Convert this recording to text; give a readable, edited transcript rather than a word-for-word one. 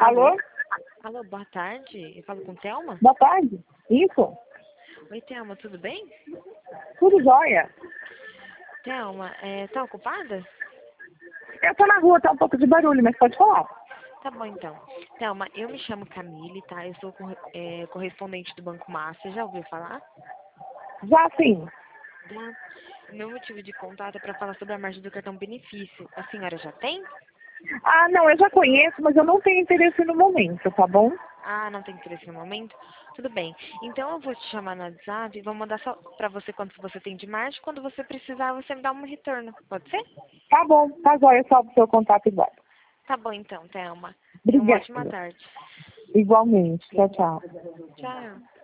Alô? Alô, boa tarde. Eu falo com Thelma? Boa tarde. Isso? Oi, Thelma, tudo bem? Tudo jóia. Thelma, tá ocupada? Eu tô na rua, tá um pouco de barulho, mas pode falar. Tá bom, então. Thelma, eu me chamo Camille, tá? Eu sou correspondente do Banco Master. Já ouviu falar? Já sim. Já. Meu motivo de contato é para falar sobre a margem do cartão benefício. A senhora já tem? Ah, não, eu já conheço, mas eu não tenho interesse no momento, tá bom? Ah, não tem interesse no momento? Tudo bem. Então eu vou te chamar no WhatsApp e vou mandar só pra você quanto você tem de margem. Quando você precisar, você me dá um retorno. Pode ser? Tá bom, tá jóia, salvo o seu contato igual. Tá bom então, Thelma. Tenha uma ótima Obrigada. tarde. Igualmente. Tchau, tchau. Tchau.